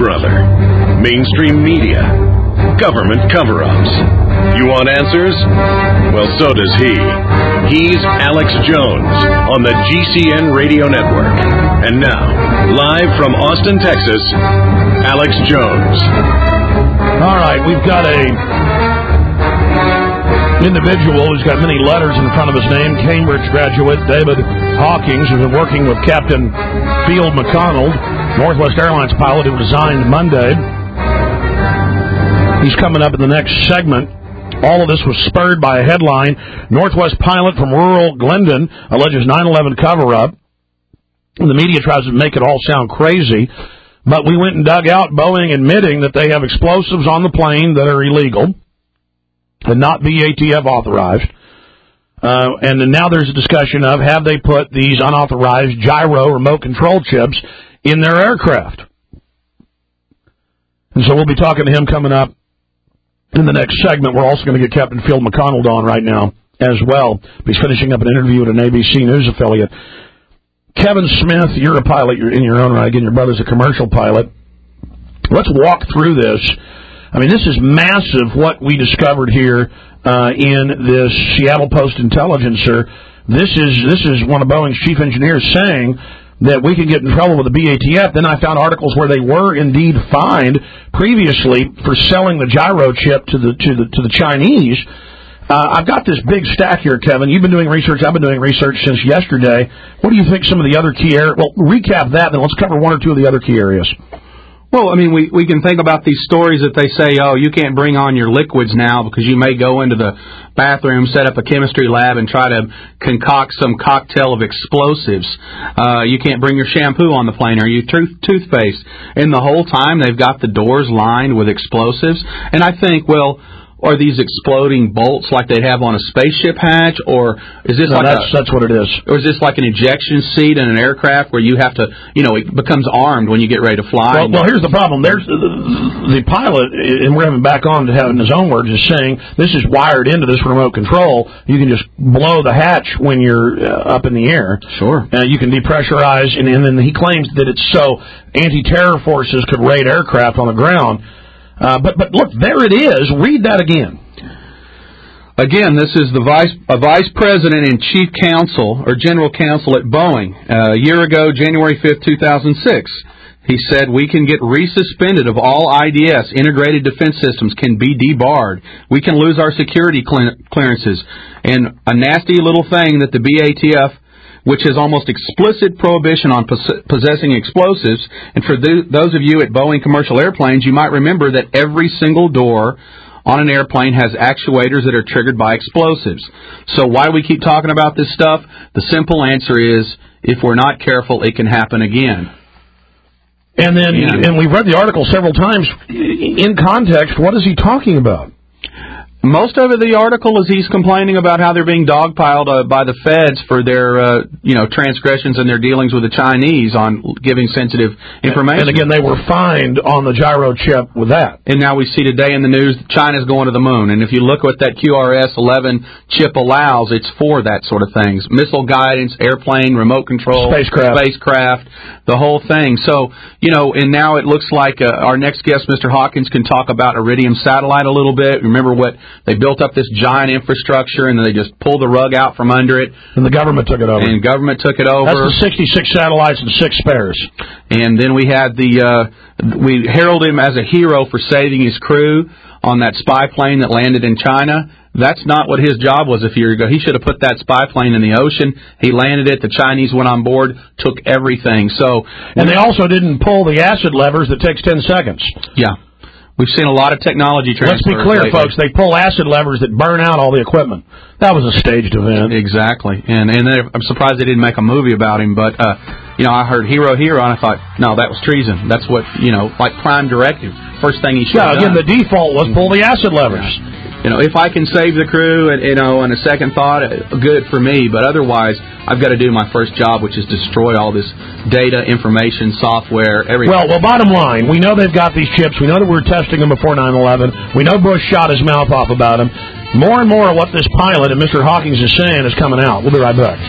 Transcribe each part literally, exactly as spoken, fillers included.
brother. Mainstream media. Government cover-ups. You want answers? Well, so does he. He's Alex Jones on the G C N Radio Network. And now, live from Austin, Texas, Alex Jones. All right, we've got a individual who's got many letters in front of his name, Cambridge graduate David Hawkins, who's been working with Captain Field McConnell, Northwest Airlines pilot who resigned Monday. He's coming up in the next segment. All of this was spurred by a headline. Northwest pilot from rural Glendon alleges nine eleven cover-up. And the media tries to make it all sound crazy. But we went and dug out Boeing admitting that they have explosives on the plane that are illegal and not B A T F authorized. Uh, and then now there's a discussion of have they put these unauthorized gyro remote control chips in their aircraft. And so we'll be talking to him coming up in the next segment. We're also going to get Captain Field McConnell on right now as well. He's finishing up an interview with an A B C News affiliate. Kevin Smith, you're a pilot. You're in your own right. Again, your brother's a commercial pilot. Let's walk through this. I mean, this is massive what we discovered here uh, in this Seattle Post Intelligencer. This is this is one of Boeing's chief engineers saying that we can get in trouble with the B A T F. Then I found articles where they were indeed fined previously for selling the gyro chip to the to the to the Chinese. Uh, I've got this big stack here, Kevin. You've been doing research. I've been doing research since yesterday. What do you think some of the other key areas? Well, recap that, then let's cover one or two of the other key areas. Well, I mean, we, we can think about these stories that they say, oh, you can't bring on your liquids now because you may go into the bathroom, set up a chemistry lab, and try to concoct some cocktail of explosives. Uh, you can't bring your shampoo on the plane or your tooth, toothpaste. And the whole time they've got the doors lined with explosives. And I think, well, are these exploding bolts like they'd have on a spaceship hatch, or is this no, like that's, a, that's what it is? Or is this like an ejection seat in an aircraft where you have to, you know, it becomes armed when you get ready to fly? Well, well here's the problem. There's the, the pilot, and we're having back on to have in his own words, is saying this is wired into this remote control. You can just blow the hatch when you're uh, up in the air. Sure. Uh, you can depressurize, and, and then he claims that it's so anti-terror forces could raid aircraft on the ground. Uh, but but look, there it is. Read that again. Again, this is the vice a vice president and chief counsel or general counsel at Boeing. Uh, a year ago, January fifth, two thousand six, he said we can get resuspended of all I D S, integrated defense systems, can be debarred. We can lose our security clearances. And a nasty little thing that the B A T F, which has almost explicit prohibition on pos- possessing explosives. And for th- those of you at Boeing commercial airplanes, you might remember that every single door on an airplane has actuators that are triggered by explosives. So why do we keep talking about this stuff? The simple answer is, if we're not careful, it can happen again. And then, and, and we've read the article several times. In context, what is he talking about? Most of the article is he's complaining about how they're being dogpiled uh, by the feds for their, uh, you know, transgressions and their dealings with the Chinese on giving sensitive information. And again, they were fined on the gyro chip with that. And now we see today in the news China's going to the moon. And if you look what that Q R S eleven chip allows, it's for that sort of things. Missile guidance, airplane, remote control, spacecraft, spacecraft the whole thing. So, you know, and now it looks like uh, our next guest, Mister Hawkins, can talk about Iridium Satellite a little bit. Remember what they built up this giant infrastructure, and then they just pulled the rug out from under it. And the government took it over. And government took it over. That's the sixty-six satellites and six spares. And then we had the, uh, we heralded him as a hero for saving his crew on that spy plane that landed in China. That's not what his job was a year ago. He should have put that spy plane in the ocean. He landed it. The Chinese went on board, took everything. So, and they also didn't pull the acid levers that takes ten seconds. Yeah. We've seen a lot of technology transfer. Let's be clear, lately. folks. They pull acid levers that burn out all the equipment. That was a staged event. Exactly. And and I'm surprised they didn't make a movie about him. But, uh, you know, I heard hero, hero, and I thought, no, that was treason. That's what, you know, like prime directive. First thing he should yeah, have done. Yeah, again, the default was pull the acid levers. Yeah. You know, if I can save the crew, and you know, on a second thought, good for me. But otherwise, I've got to do my first job, which is destroy all this data, information, software, everything. Well, well, bottom line, we know they've got these chips. We know that we were testing them before nine eleven. We know Bush shot his mouth off about them. More and more of what this pilot and Mister Hawkins is saying is coming out. We'll be right back.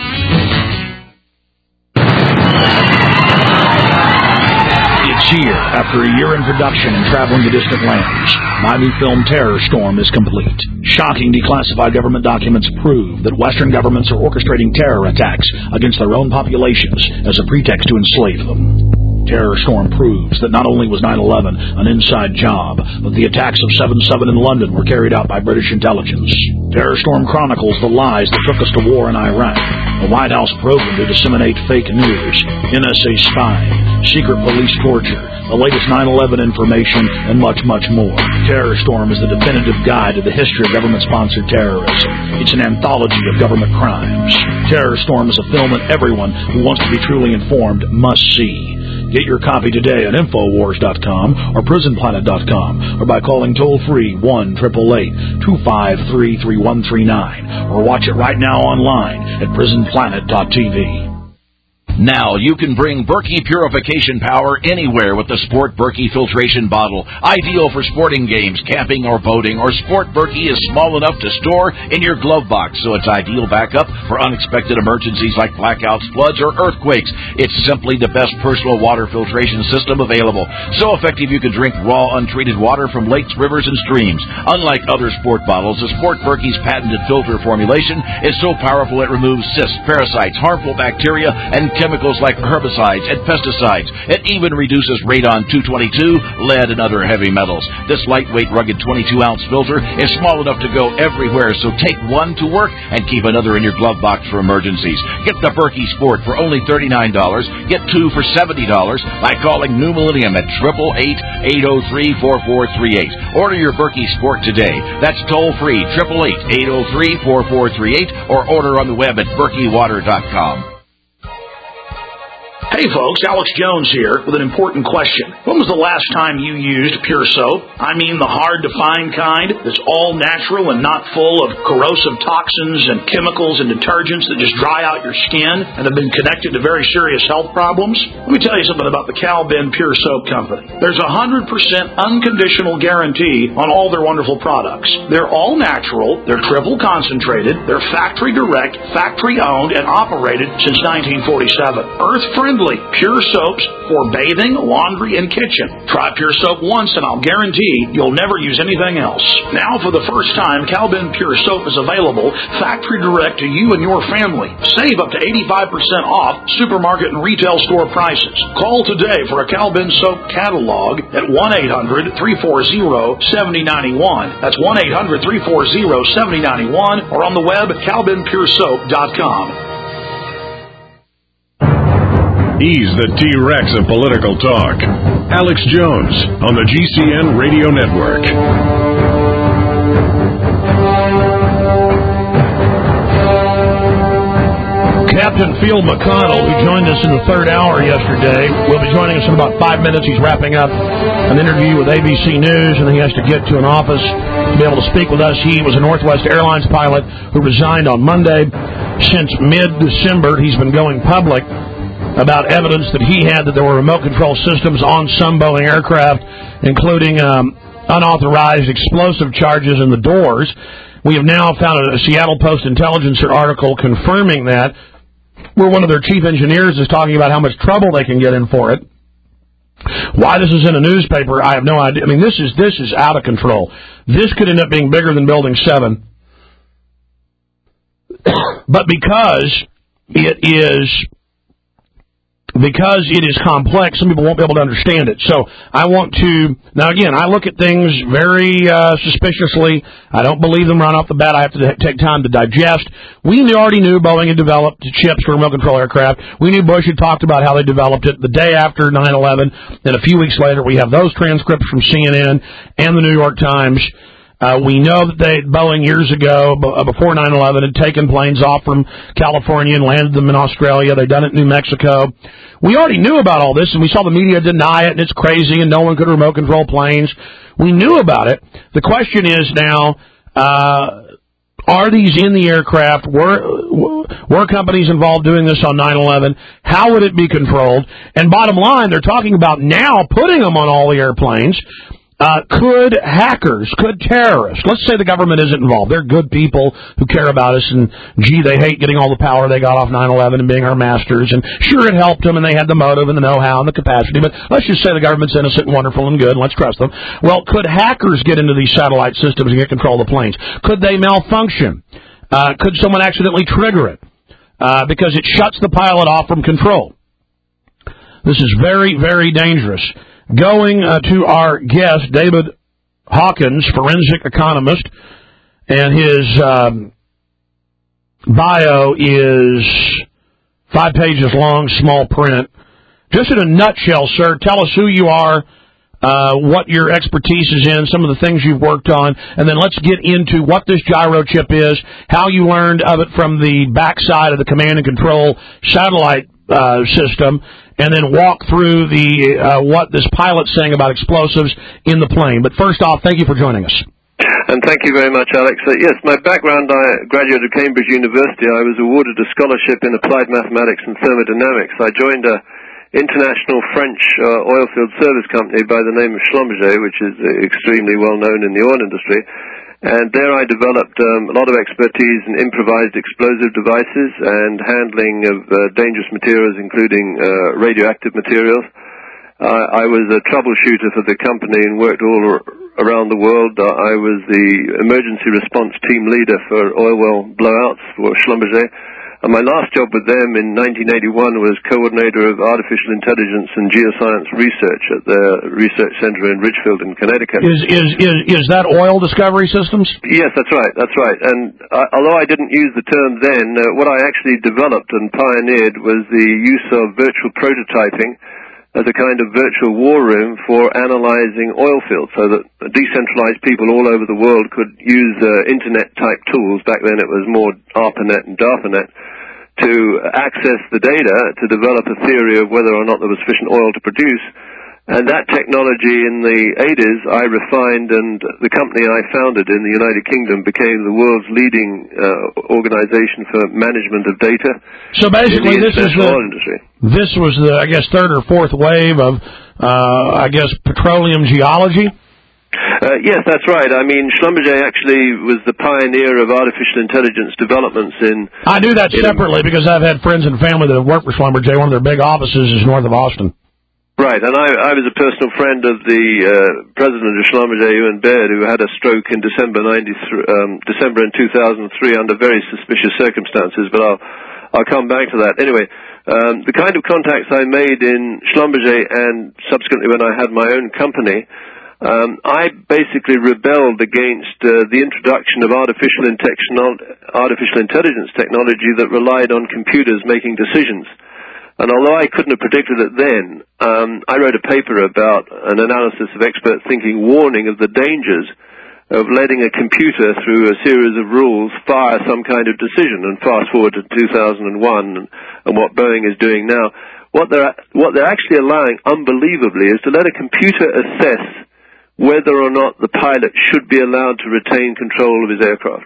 here, after a year in production and traveling to distant lands. My new film, Terror Storm, is complete. Shocking declassified government documents prove that Western governments are orchestrating terror attacks against their own populations as a pretext to enslave them. Terror Storm proves that not only was nine eleven an inside job, but the attacks of seven seven in London were carried out by British intelligence. Terror Storm chronicles the lies that took us to war in Iraq, the White House program to disseminate fake news, N S A spying, secret police torture, the latest nine eleven information, and much, much more. Terror Storm is the definitive guide to the history of government-sponsored terrorism. It's an anthology of government crimes. Terror Storm is a film that everyone who wants to be truly informed must see. Get your copy today at Infowars dot com or Prison Planet dot com or by calling toll-free one eight eight eight, two five three, three one three nine or watch it right now online at Prison Planet dot T V. Now you can bring Berkey purification power anywhere with the Sport Berkey filtration bottle. Ideal for sporting games, camping, or boating, or Sport Berkey is small enough to store in your glove box, so it's ideal backup for unexpected emergencies like blackouts, floods, or earthquakes. It's simply the best personal water filtration system available. So effective you can drink raw, untreated water from lakes, rivers, and streams. Unlike other sport bottles, the Sport Berkey's patented filter formulation is so powerful it removes cysts, parasites, harmful bacteria, and chemicals like herbicides and pesticides. It even reduces radon two twenty-two, lead, and other heavy metals. This lightweight, rugged twenty-two ounce filter is small enough to go everywhere, so take one to work and keep another in your glove box for emergencies. Get the Berkey Sport for only thirty-nine dollars. Get two for seventy dollars by calling New Millennium at eight eight eight, eight oh three, four four three eight. Order your Berkey Sport today. That's toll-free, eight eight eight, eight oh three, four four three eight, or order on the web at Berkey Water dot com. Hey folks, Alex Jones here with an important question. When was the last time you used Pure Soap? I mean the hard-to-find kind that's all natural and not full of corrosive toxins and chemicals and detergents that just dry out your skin and have been connected to very serious health problems? Let me tell you something about the Cal-Ben Pure Soap Company. There's a one hundred percent unconditional guarantee on all their wonderful products. They're all natural, they're triple concentrated, they're factory direct, factory owned, and operated since nineteen forty-seven. Earth-friendly. Pure soaps for bathing, laundry, and kitchen. Try Pure Soap once and I'll guarantee you'll never use anything else. Now for the first time, Cal-Ben Pure Soap is available factory direct to you and your family. Save up to eighty-five percent off supermarket and retail store prices. Call today for a Cal-Ben Soap catalog at one eight hundred, three four zero, seven oh nine one. That's one eight hundred, three four zero, seven oh nine one or on the web at Cal Ben Pure Soap dot com. He's the T-Rex of political talk. Alex Jones on the G C N Radio Network. Captain Field McConnell, who joined us in the third hour yesterday, will be joining us in about five minutes. He's wrapping up an interview with A B C News, and he has to get to an office to be able to speak with us. He was a Northwest Airlines pilot who resigned on Monday. Since mid-December, he's been going public about evidence that he had that there were remote control systems on some Boeing aircraft, including um, unauthorized explosive charges in the doors. We have now found a Seattle Post Intelligencer article confirming that, where one of their chief engineers is talking about how much trouble they can get in for it. Why this is in a newspaper, I have no idea. I mean, this is this is out of control. This could end up being bigger than Building seven. But because it is... Because it is complex, some people won't be able to understand it. So I want to, now again, I look at things very uh, suspiciously. I don't believe them right off the bat. I have to take time to digest. We already knew Boeing had developed chips for remote control aircraft. We knew Bush had talked about how they developed it the day after nine eleven. Then a few weeks later, we have those transcripts from C N N and the New York Times. Uh, we know that they, Boeing years ago, b- before nine eleven, had taken planes off from California and landed them in Australia. They'd done it in New Mexico. We already knew about all this, and we saw the media deny it, and it's crazy, and no one could remote control planes. We knew about it. The question is now, uh, are these in the aircraft? Were, were companies involved doing this on nine eleven? How would it be controlled? And bottom line, they're talking about now putting them on all the airplanes. Uh, could hackers, could terrorists, let's say the government isn't involved. They're good people who care about us, and, gee, they hate getting all the power they got off nine eleven and being our masters, and sure, it helped them, and they had the motive and the know-how and the capacity, but let's just say the government's innocent and wonderful and good, and let's trust them. Well, could hackers get into these satellite systems and get control of the planes? Could they malfunction? Uh, could someone accidentally trigger it? Uh, because it shuts the pilot off from control. This is very, very dangerous. Going uh, to our guest, David Hawkins, forensic economist, and his um, bio is five pages long, small print. Just in a nutshell, sir, tell us who you are, uh, what your expertise is in, some of the things you've worked on, and then let's get into what this gyro chip is, how you learned of it from the backside of the command and control satellite uh, system, and then walk through the uh, what this pilot's saying about explosives in the plane. But first off, thank you for joining us. And thank you very much, Alex. Uh, yes, my background, I graduated at Cambridge University. I was awarded a scholarship in applied mathematics and thermodynamics. I joined a international French uh, oilfield service company by the name of Schlumberger, which is extremely well known in the oil industry. And there I developed um, a lot of expertise in improvised explosive devices and handling of uh, dangerous materials, including uh, radioactive materials. Uh, I was a troubleshooter for the company and worked all around the world. Uh, I was the emergency response team leader for oil well blowouts for Schlumberger. And my last job with them in nineteen eighty-one was coordinator of artificial intelligence and geoscience research at their research center in Ridgefield in Connecticut. Is is is, is that oil discovery systems? Yes, that's right, that's right. And uh, although I didn't use the term then, uh, what I actually developed and pioneered was the use of virtual prototyping as a kind of virtual war room for analyzing oil fields, so that decentralized people all over the world could use uh, internet-type tools. Back then it was more ARPANET and DARPANET, to access the data to develop a theory of whether or not there was sufficient oil to produce. And that technology in the eighties I refined, and the company I founded in the United Kingdom became the world's leading uh, organization for management of data. So basically this is the, oil industry. This was the, I guess, third or fourth wave of, uh, I guess, petroleum geology? Uh, yes, that's right. I mean, Schlumberger actually was the pioneer of artificial intelligence developments in... I do that separately because I've had friends and family that have worked for Schlumberger. One of their big offices is north of Austin. Right, and I, I was a personal friend of the uh, president of Schlumberger, Ewan Baird, who had a stroke in December ninety-three, um, December in two thousand three under very suspicious circumstances, but I'll, I'll come back to that. Anyway, um, the kind of contacts I made in Schlumberger and subsequently when I had my own company, Um, I basically rebelled against uh, the introduction of artificial, artificial intelligence technology that relied on computers making decisions. And although I couldn't have predicted it then, um, I wrote a paper about an analysis of expert thinking warning of the dangers of letting a computer, through a series of rules, fire some kind of decision. And fast forward to two thousand one and, and what Boeing is doing now. What they're, what they're actually allowing, unbelievably, is to let a computer assess whether or not the pilot should be allowed to retain control of his aircraft.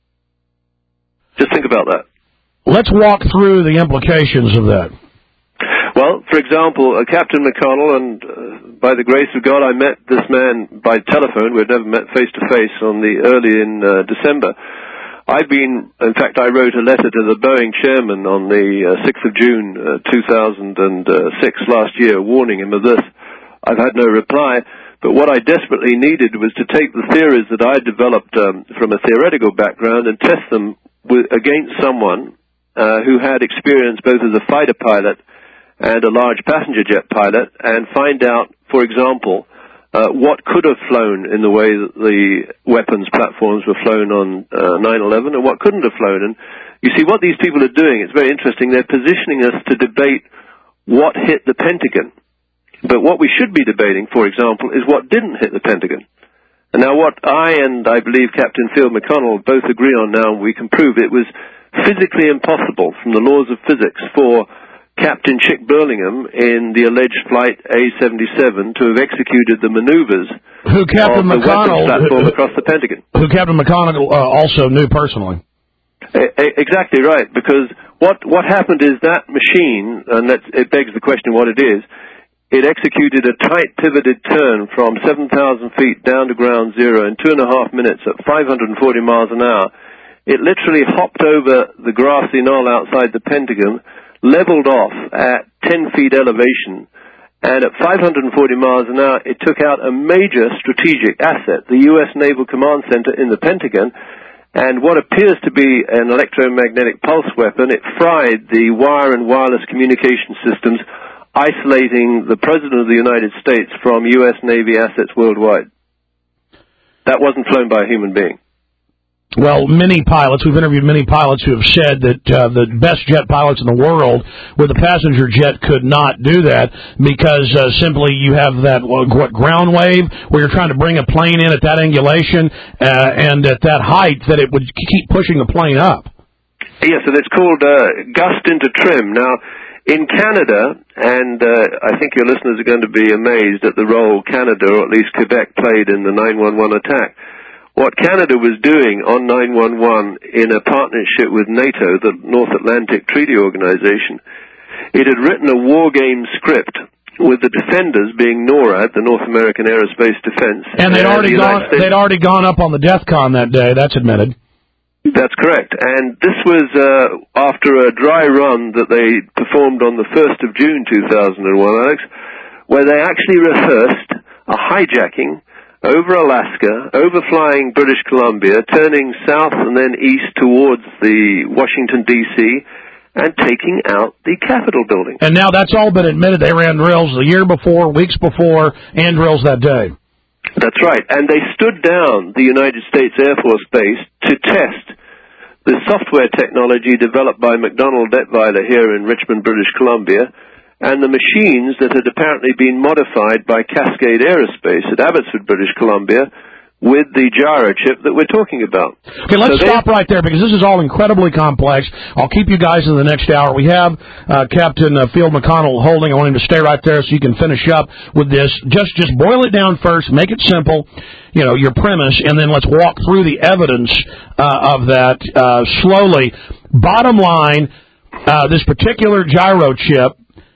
Just think about that. Let's walk through the implications of that. Well, for example, uh, Captain McConnell, and uh, by the grace of God, I met this man by telephone. We'd never met face-to-face on the early in uh, December. I've been, in fact, I wrote a letter to the Boeing chairman on the uh, sixth of June, uh, two thousand six, last year, warning him of this. I've had no reply. But what I desperately needed was to take the theories that I developed um, from a theoretical background and test them with, against someone uh, who had experience both as a fighter pilot and a large passenger jet pilot, and find out, for example, uh, what could have flown in the way that the weapons platforms were flown on uh, nine eleven and what couldn't have flown. And you see, what these people are doing, it's very interesting. They're positioning us to debate what hit the Pentagon. But what we should be debating, for example, is what didn't hit the Pentagon. And now what I and I believe Captain Field McConnell both agree on now, we can prove it was physically impossible from the laws of physics for Captain Chick Burlingham in the alleged Flight A seventy-seven to have executed the maneuvers who Captain of the McConnell, weapons platform who, across the Pentagon. Who Captain McConnell uh, also knew personally. Exactly right, because what what happened is that machine, and that's, it begs the question what it is, it executed a tight pivoted turn from seven thousand feet down to ground zero in two and a half minutes at five hundred forty miles an hour. It literally hopped over the grassy knoll outside the Pentagon, leveled off at ten feet elevation, and at five hundred forty miles an hour, it took out a major strategic asset, the U S Naval Command Center in the Pentagon, and what appears to be an electromagnetic pulse weapon, it fried the wire and wireless communication systems, isolating the President of the United States from U S Navy assets worldwide. That wasn't flown by a human being. Well, many pilots, we've interviewed many pilots who have said that uh, the best jet pilots in the world with a passenger jet could not do that because uh, simply you have that what, ground wave where you're trying to bring a plane in at that angulation uh, and at that height that it would keep pushing the plane up. Yes, and it's called uh, gust into trim. Now, in Canada, and uh, I think your listeners are going to be amazed at the role Canada, or at least Quebec, played in the nine one one attack. What Canada was doing on nine one one in a partnership with NATO, the North Atlantic Treaty Organization, it had written a war game script with the defenders being NORAD, the North American Aerospace Defense. And they'd already, the gone, they'd already gone up on the DEFCON that day, that's admitted. That's correct. And this was uh, after a dry run that they performed on the first of June two thousand one, Alex, where they actually rehearsed a hijacking over Alaska, overflying British Columbia, turning south and then east towards the Washington, D C, and taking out the Capitol building. And now that's all been admitted. They ran drills the year before, weeks before, and drills that day. That's right. And they stood down the United States Air Force Base to test the software technology developed by McDonnell Detweiler here in Richmond, British Columbia, and the machines that had apparently been modified by Cascade Aerospace at Abbotsford, British Columbia, with the gyro chip that we're talking about. Okay, let's so stop right there because this is all incredibly complex. I'll keep you guys in the next hour. We have uh, Captain uh, Field McConnell holding. I want him to stay right there so you can finish up with this. Just just boil it down first, make it simple, you know, your premise, and then let's walk through the evidence uh, of that uh, slowly. Bottom line, uh, this particular gyro chip,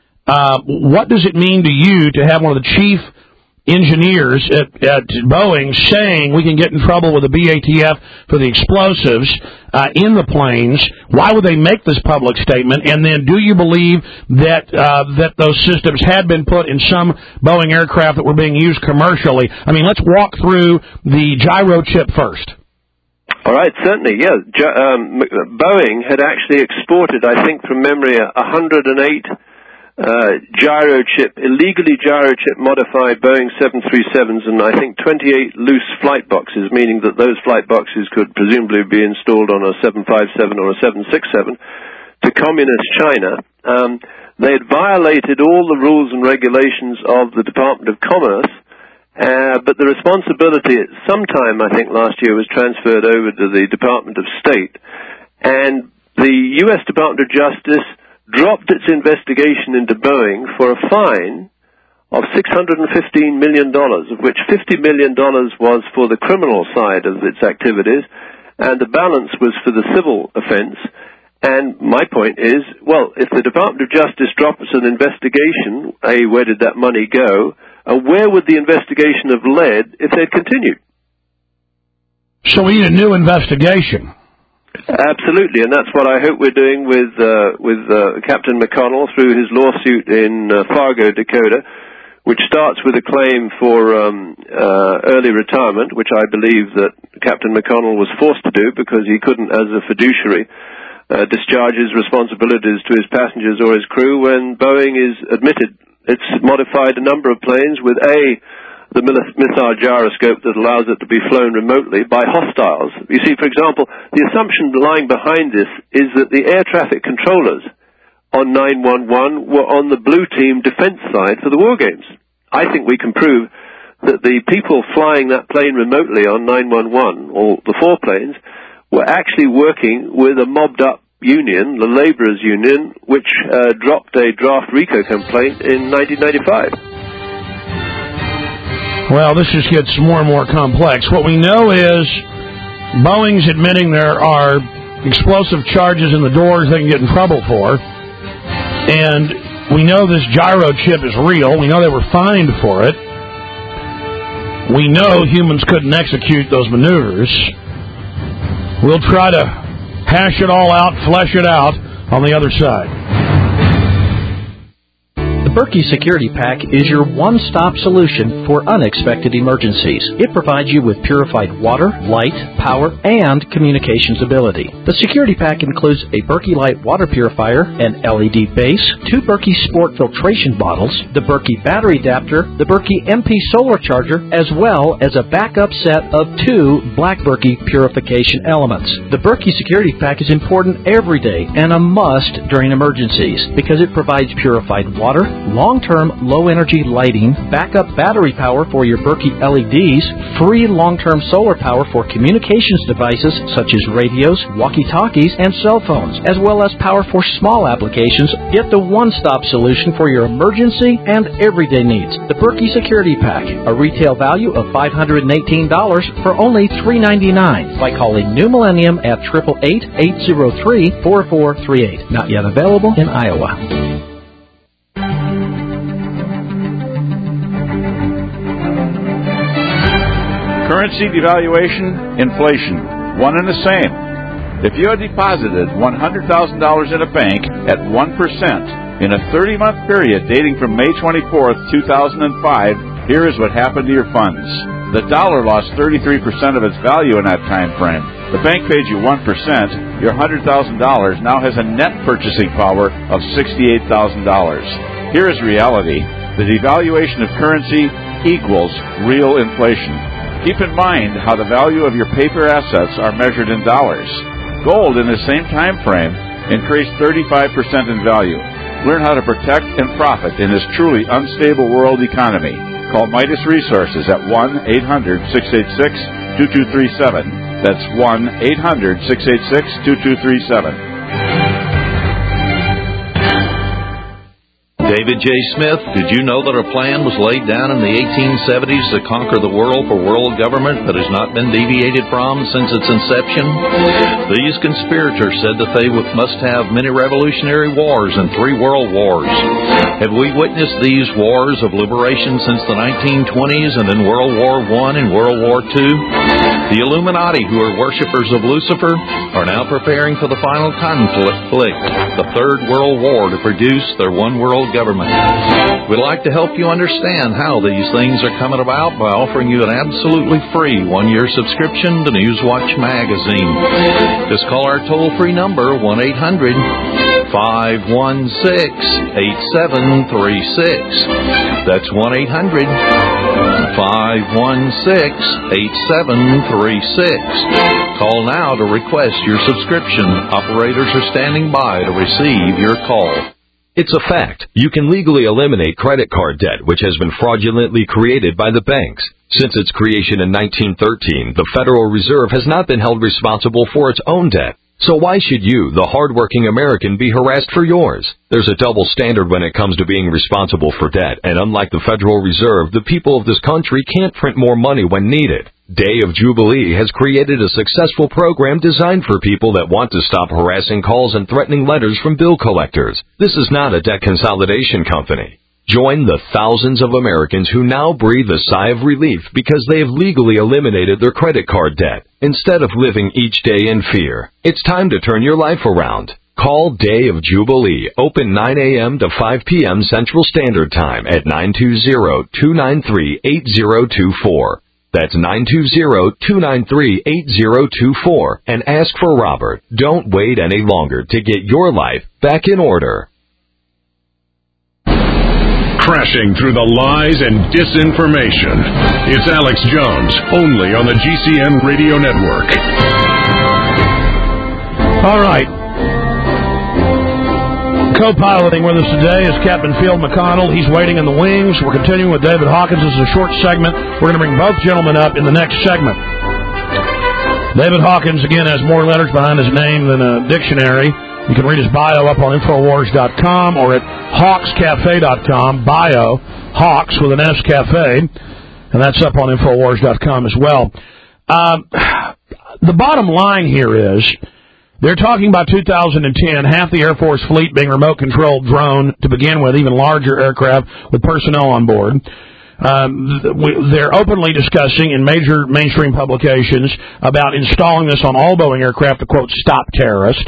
uh, what does it mean to you to have one of the chief engineers at, at Boeing saying we can get in trouble with the B A T F for the explosives uh, in the planes? Why would they make this public statement? And then do you believe that uh, that those systems had been put in some Boeing aircraft that were being used commercially? I mean, let's walk through the gyro chip first. All right, certainly, yeah. Um, Boeing had actually exported, I think from memory, one hundred eight Uh, gyro chip, illegally gyro chip modified Boeing seven thirty-sevens and I think twenty-eight loose flight boxes, meaning that those flight boxes could presumably be installed on a seven fifty-seven or a seven sixty-seven to communist China. Um, they had violated all the rules and regulations of the Department of Commerce, uh, but the responsibility at some time, I think last year, was transferred over to the Department of State. And the U S Department of Justice dropped its investigation into Boeing for a fine of six hundred fifteen million dollars, of which fifty million dollars was for the criminal side of its activities, and the balance was for the civil offense. And my point is, well, if the Department of Justice drops an investigation, A, where did that money go, and where would the investigation have led if they'd continued? So we need a new investigation. Absolutely, and that's what I hope we're doing with uh, with uh, Captain McConnell through his lawsuit in uh, Fargo, Dakota, which starts with a claim for um, uh, early retirement, which I believe that Captain McConnell was forced to do because he couldn't, as a fiduciary, uh, discharge his responsibilities to his passengers or his crew when Boeing is admitted it's modified a number of planes with A, the missile gyroscope that allows it to be flown remotely by hostiles. You see, for example, the assumption lying behind this is that the air traffic controllers on nine one one were on the blue team defense side for the war games. I think we can prove that the people flying that plane remotely on nine one one, or the four planes, were actually working with a mobbed-up union, the Labourers Union, which uh, dropped a draft RICO complaint in nineteen ninety-five. Well, this just gets more and more complex. What we know is Boeing's admitting there are explosive charges in the doors they can get in trouble for. And We know this gyro chip is real. We know they were fined for it. We know humans couldn't execute those maneuvers. We'll try to hash it all out, flesh it out on the other side. The Berkey Security Pack is your one-stop solution for unexpected emergencies. It provides you with purified water, light, power, and communications ability. The Security Pack includes a Berkey Light water purifier, an L E D base, two Berkey Sport filtration bottles, the Berkey battery adapter, the Berkey M P solar charger, as well as a backup set of two Black Berkey purification elements. The Berkey Security Pack is important every day and a must during emergencies because it provides purified water, long-term low-energy lighting, backup battery power for your Berkey L E Ds, free long-term solar power for communications devices such as radios, walkie-talkies, and cell phones, as well as power for small applications. Get the one-stop solution for your emergency and everyday needs. The Berkey Security Pack, a retail value of five hundred eighteen dollars for only three ninety-nine by calling New Millennium at eight eight eight, eight zero three, four four three eight. Not yet available in Iowa. Currency devaluation, inflation, one and the same. If you had deposited one hundred thousand dollars in a bank at one percent in a thirty-month period dating from May twenty-fourth, two thousand five, here is what happened to your funds. The dollar lost thirty-three percent of its value in that time frame. The bank paid you one percent. Your one hundred thousand dollars now has a net purchasing power of sixty-eight thousand dollars. Here is reality. The devaluation of currency equals real inflation. Keep in mind how the value of your paper assets are measured in dollars. Gold in the same time frame increased thirty-five percent in value. Learn how to protect and profit in this truly unstable world economy. Call Midas Resources at one eight hundred, six eight six, two two three seven. That's one eight hundred, six eight six, two two three seven. David J. Smith, did you know that a plan was laid down in the eighteen seventies to conquer the world for world government that has not been deviated from since its inception? These conspirators said that they must have many revolutionary wars and three world wars. Have we witnessed these wars of liberation since the nineteen twenties and then World War One and World War Two? The Illuminati, who are worshippers of Lucifer, are now preparing for the final conflict, the Third World War, to produce their one world government. Government. We'd like to help you understand how these things are coming about by offering you an absolutely free one-year subscription to Newswatch magazine. Just call our toll-free number, one eight hundred, five one six, eight seven three six. That's one eight hundred, five one six, eight seven three six. Call now to request your subscription. Operators are standing by to receive your call. It's a fact. You can legally eliminate credit card debt, which has been fraudulently created by the banks. Since its creation in nineteen thirteen, the Federal Reserve has not been held responsible for its own debt. So why should you, the hardworking American, be harassed for yours? There's a double standard when it comes to being responsible for debt, and unlike the Federal Reserve, the people of this country can't print more money when needed. Day of Jubilee has created a successful program designed for people that want to stop harassing calls and threatening letters from bill collectors. This is not a debt consolidation company. Join the thousands of Americans who now breathe a sigh of relief because they have legally eliminated their credit card debt instead of living each day in fear. It's time to turn your life around. Call Day of Jubilee, open nine a.m. to five p.m. Central Standard Time at nine two zero, two nine three, eight zero two four. That's nine two zero, two nine three, eight zero two four, and ask for Robert. Don't wait any longer to get your life back in order. Crashing through the lies and disinformation. It's Alex Jones, only on the G C N Radio Network. All right. Co-piloting with us today is Captain Phil McConnell. He's waiting in the wings. We're continuing with David Hawkins. This is a short segment. We're going to bring both gentlemen up in the next segment. David Hawkins, again, has more letters behind his name than a dictionary. You can read his bio up on Infowars dot com or at Hawks Cafe dot com. Bio, Hawks with an S Cafe, and that's up on Infowars dot com as well. Um, the bottom line here is They're talking about two thousand ten, half the Air Force fleet being remote-controlled drone to begin with, even larger aircraft with personnel on board. Um, they're openly discussing in major mainstream publications about installing this on all Boeing aircraft to, quote, stop terrorists.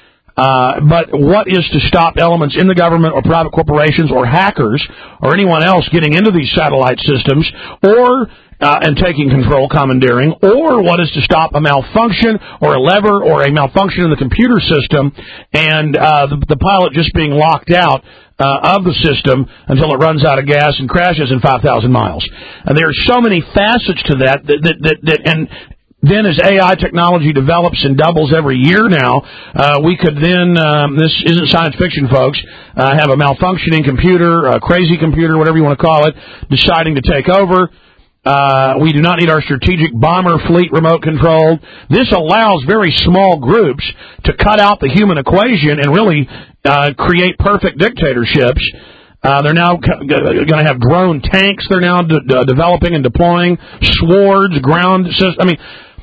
Uh, but what is to stop elements in the government or private corporations or hackers or anyone else getting into these satellite systems or uh, and taking control, commandeering, or what is to stop a malfunction or a lever or a malfunction in the computer system and uh, the, the pilot just being locked out uh, of the system until it runs out of gas and crashes in five thousand miles? And there are so many facets to that that, that, that, that and then as A I technology develops and doubles every year now, uh, we could then, um, this isn't science fiction, folks, uh, have a malfunctioning computer, a crazy computer, whatever you want to call it, deciding to take over. Uh, we do not need our strategic bomber fleet remote controlled. This allows very small groups to cut out the human equation and really uh, create perfect dictatorships. Uh, they're now going to have drone tanks they're now de- de- developing and deploying, swords, ground systems. I mean,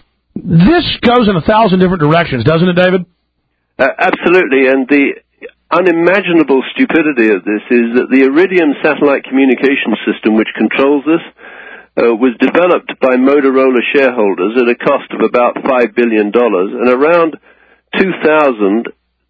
this goes in a thousand different directions, doesn't it, David? Uh, absolutely, and the unimaginable stupidity of this is that the Iridium satellite communication system, which controls this, uh, was developed by Motorola shareholders at a cost of about five billion dollars, and around two thousand,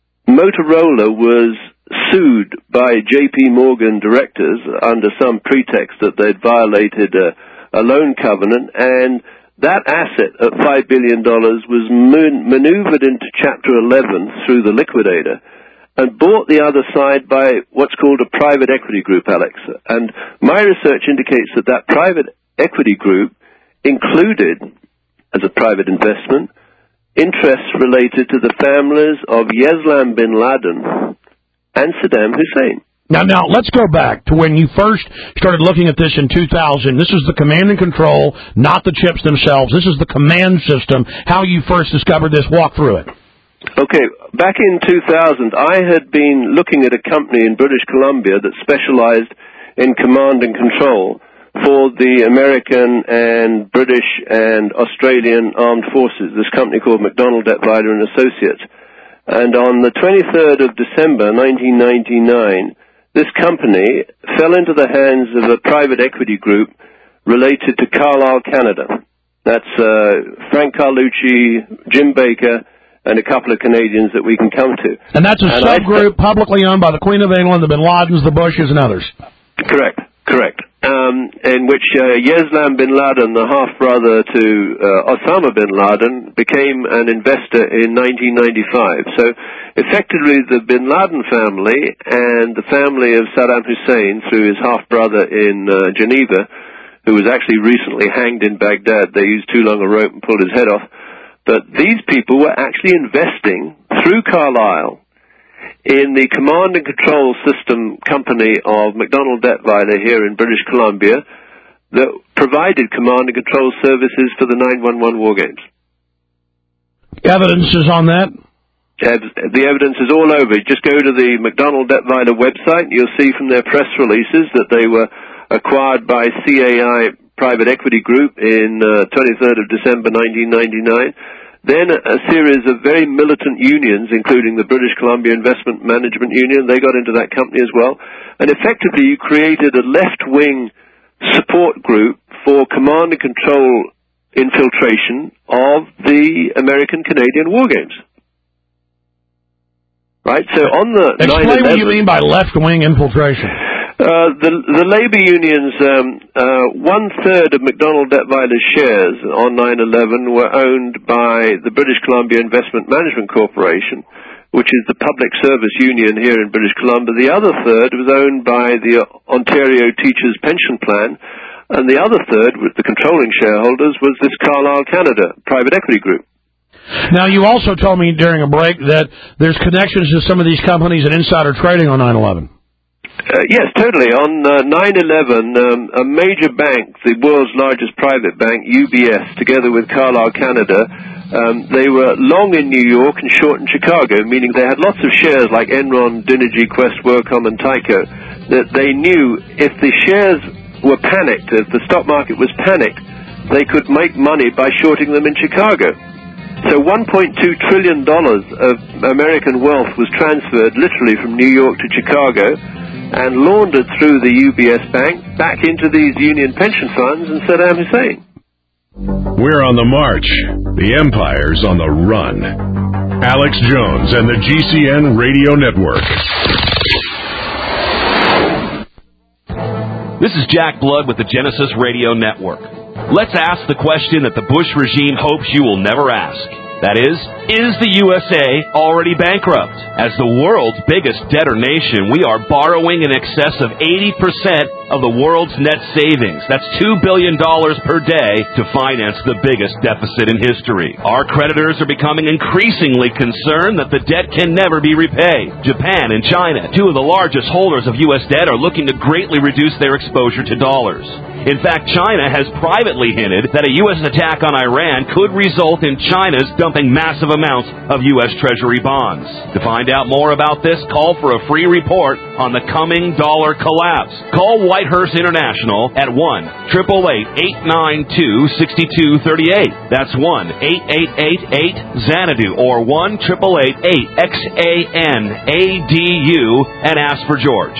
Motorola was sued by J P Morgan directors under some pretext that they'd violated a, a loan covenant, and that asset at five billion dollars was man- maneuvered into Chapter eleven through the liquidator and bought the other side by what's called a private equity group, Alex. And my research indicates that that private equity group included, as a private investment, interests related to the families of Yeslam bin Laden and Saddam Hussein. Now, now, let's go back to when you first started looking at this in two thousand. This is the command and control, not the chips themselves. This is the command system, how you first discovered this. Walk through it. Okay, back in two thousand, I had been looking at a company in British Columbia that specialized in command and control for the American and British and Australian armed forces, this company called McDonnell Detwiler and Associates. And on the twenty-third of December, nineteen ninety-nine, this company fell into the hands of a private equity group related to Carlyle Canada. That's uh, Frank Carlucci, Jim Baker, and a couple of Canadians that we can come to. And that's a and subgroup I, publicly owned by the Queen of England, the Bin Ladens, the Bushes, and others. Correct, correct. Um, in which uh, Yeslam bin Laden, the half-brother to uh, Osama bin Laden, became an investor in nineteen ninety-five. So, effectively, the bin Laden family and the family of Saddam Hussein, through his half-brother in uh, Geneva, who was actually recently hanged in Baghdad. They used too long a rope and pulled his head off. But these people were actually investing, through Carlyle, in the command and control system company of McDonnell Detwiler here in British Columbia that provided command and control services for the nine one one war games. Evidence is on that? The evidence is all over. Just go to the McDonnell Detwiler website. You'll see from their press releases that they were acquired by C A I Private Equity Group in uh, twenty-third of December nineteen ninety-nine. Then a series of very militant unions, including the British Columbia Investment Management Union, they got into that company as well. And effectively, you created a left-wing support group for command and control infiltration of the American-Canadian war games. Right? So on the Explain what you mean by left-wing infiltration. Uh, the, the labor unions, um, uh, one-third of McDonnell Detwiler's shares on nine eleven were owned by the British Columbia Investment Management Corporation, which is the public service union here in British Columbia. The other third was owned by the Ontario Teachers Pension Plan, and the other third, with the controlling shareholders, was this Carlyle Canada private equity group. Now, you also told me during a break that there's connections to some of these companies and insider trading on nine eleven. Uh, yes, totally. On uh, nine eleven, um, a major bank, the world's largest private bank, U B S, together with Carlyle Canada, um, they were long in New York and short in Chicago, meaning they had lots of shares like Enron, Dynegy, Quest, WorldCom, and Tyco, that they knew if the shares were panicked, if the stock market was panicked, they could make money by shorting them in Chicago. So one point two trillion dollars of American wealth was transferred literally from New York to Chicago and laundered through the U B S Bank back into these union pension funds and Saddam Hussein. We're on the march. The empire's on the run. Alex Jones and the G C N Radio Network. This is Jack Blood with the Genesis Radio Network. Let's ask the question that the Bush regime hopes you will never ask. That is, is the U S A already bankrupt? As the world's biggest debtor nation, we are borrowing in excess of eighty percent of the world's net savings. That's two billion dollars per day to finance the biggest deficit in history. Our creditors are becoming increasingly concerned that the debt can never be repaid. Japan and China, two of the largest holders of U S debt, are looking to greatly reduce their exposure to dollars. In fact, China has privately hinted that a U S attack on Iran could result in China's dumping massive amounts of U S Treasury bonds. To find out more about this, call for a free report on the coming dollar collapse. Call Whitehurst International at one eight eight eight, eight nine two, six two three eight. That's one eight eight eight eight Xanadu or one eight eight eight eight X A N A D U and ask for George.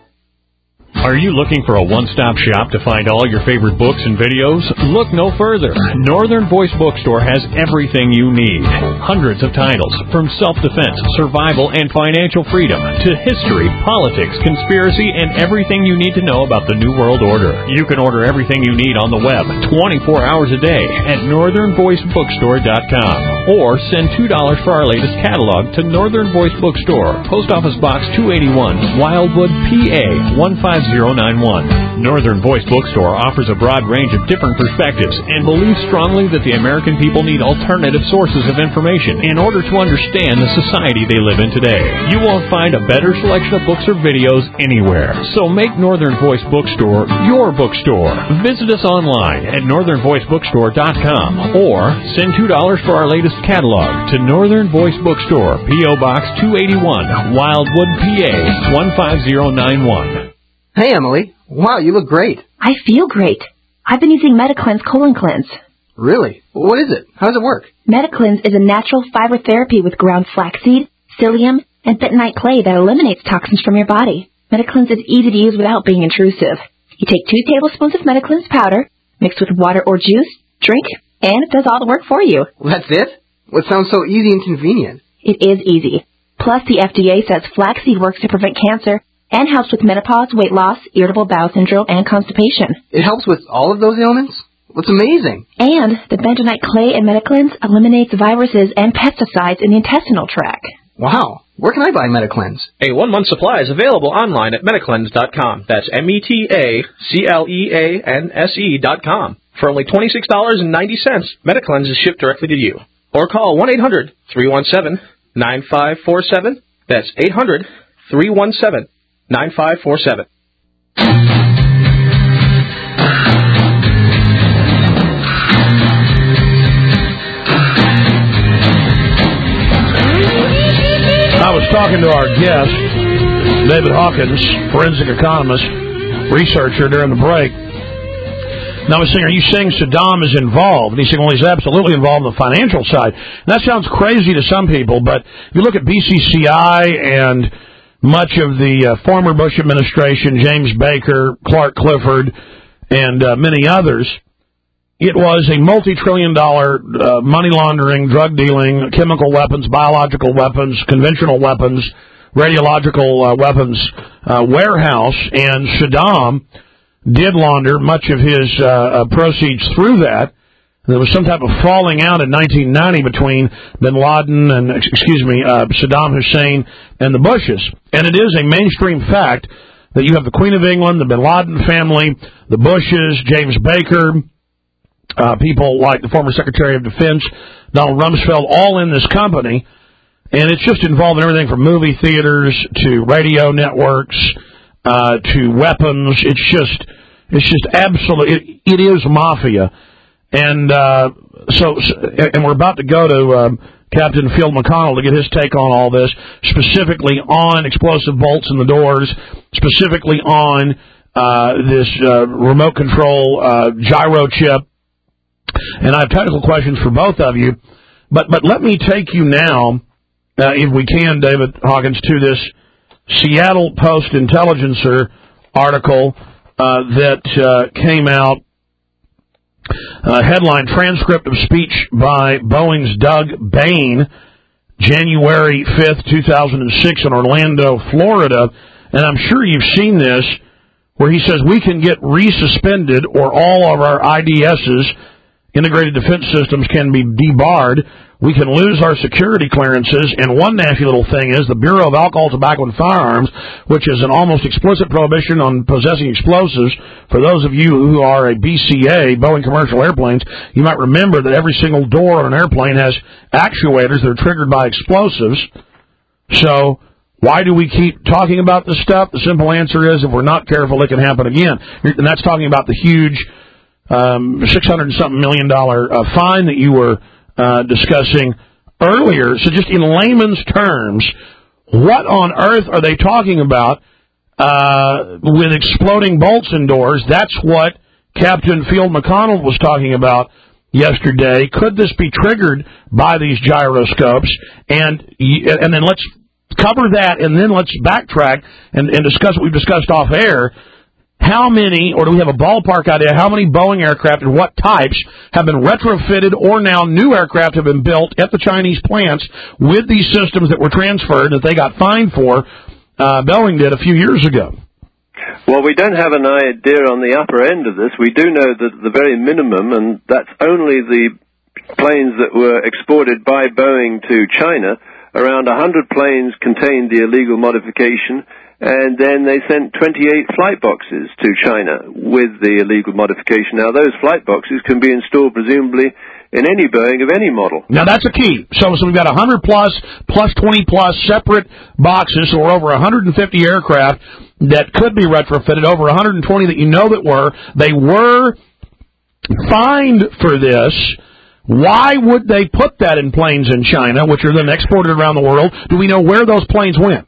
Are you looking for a one-stop shop to find all your favorite books and videos? Look no further. Northern Voice Bookstore has everything you need. Hundreds of titles, from self-defense, survival, and financial freedom, to history, politics, conspiracy, and everything you need to know about the New World Order. You can order everything you need on the web twenty-four hours a day at northern voice bookstore dot com. Or send two dollars for our latest catalog to Northern Voice Bookstore, Post Office Box two eighty-one, Wildwood, P A one five zero nine one. Northern Voice Bookstore offers a broad range of different perspectives and believes strongly that the American people need alternative sources of information in order to understand the society they live in today. You won't find a better selection of books or videos anywhere. So make Northern Voice Bookstore your bookstore. Visit us online at northern voice bookstore dot com or send two dollars for our latest catalog to Northern Voice Bookstore, P O Box two eighty-one, Wildwood, P A one five zero nine one. Hey, Emily. Wow, you look great. I feel great. I've been using MetaCleanse Colon Cleanse. Really? What is it? How does it work? MetaCleanse is a natural fiber therapy with ground flaxseed, psyllium, and bentonite clay that eliminates toxins from your body. MetaCleanse is easy to use without being intrusive. You take two tablespoons of MetaCleanse powder, mix with water or juice, drink, and it does all the work for you. Well, that's it? Well, it sounds so easy and convenient. It is easy. Plus, the F D A says flaxseed works to prevent cancer and helps with menopause, weight loss, irritable bowel syndrome, and constipation. It helps with all of those ailments? That's amazing. And the bentonite clay in MetaCleanse eliminates viruses and pesticides in the intestinal tract. Wow. Where can I buy MetaCleanse? A one-month supply is available online at metacleanse dot com. That's M E T A C L E A N S E dot com. For only twenty-six dollars and ninety cents, MetaCleanse is shipped directly to you. Or call one eight hundred, three one seven, nine five four seven. That's eight hundred, three one seven, nine five four seven. I was talking to our guest, David Hawkins, forensic economist, researcher, during the break. And I was saying, are you saying Saddam is involved? And he said, well, he's absolutely involved on the financial side. And that sounds crazy to some people, but if you look at B C C I and much of the uh, former Bush administration, James Baker, Clark Clifford, and uh, many others, it was a multi-trillion dollar uh, money laundering, drug dealing, chemical weapons, biological weapons, conventional weapons, radiological uh, weapons uh, warehouse, and Saddam did launder much of his uh, uh, proceeds through that. There was some type of falling out in nineteen ninety between bin Laden and, excuse me, uh, Saddam Hussein and the Bushes. And it is a mainstream fact that you have the Queen of England, the bin Laden family, the Bushes, James Baker, uh, people like the former Secretary of Defense, Donald Rumsfeld, all in this company. And it's just involved in everything from movie theaters to radio networks, uh, to weapons. It's just, it's just absolute, it, it is mafia. And uh, so, and we're about to go to um, Captain Phil McConnell to get his take on all this, specifically on explosive bolts in the doors, specifically on uh, this uh, remote control uh, gyro chip. And I have technical questions for both of you. But but let me take you now, uh, if we can, David Hawkins, to this Seattle Post-Intelligencer article uh, that uh, came out. Uh, headline, transcript of speech by Boeing's Doug Bain, January fifth, two thousand six in Orlando, Florida. And I'm sure you've seen this, where he says we can get resuspended or all of our I D Ss, integrated defense systems, can be debarred. We can lose our security clearances. And one nasty little thing is the Bureau of Alcohol, Tobacco, and Firearms, which is an almost explicit prohibition on possessing explosives. For those of you who are a B C A, Boeing Commercial Airplanes, you might remember that every single door on an airplane has actuators that are triggered by explosives. So why do we keep talking about this stuff? The simple answer is if we're not careful, it can happen again. And that's talking about the huge um, six hundred and something million dollar uh, fine that you were Uh, discussing earlier. So just in layman's terms, what on earth are they talking about uh, with exploding bolts in doors? That's what Captain Field McConnell was talking about yesterday. Could this be triggered by these gyroscopes? And and then let's cover that, and then let's backtrack and, and discuss what we've discussed off air. How many, or do we have a ballpark idea, how many Boeing aircraft and what types have been retrofitted or now new aircraft have been built at the Chinese plants with these systems that were transferred that they got fined for, uh, Boeing did a few years ago? Well, we don't have an idea on the upper end of this. We do know that the very minimum, and that's only the planes that were exported by Boeing to China, around one hundred planes contained the illegal modification. And then they sent twenty-eight flight boxes to China with the illegal modification. Now, those flight boxes can be installed, presumably, in any Boeing of any model. Now, that's a key. So, so we've got one hundred plus, plus twenty plus separate boxes, so we're over one hundred fifty aircraft that could be retrofitted, over one hundred twenty that you know that were. They were fined for this. Why would they put that in planes in China, which are then exported around the world? Do we know where those planes went?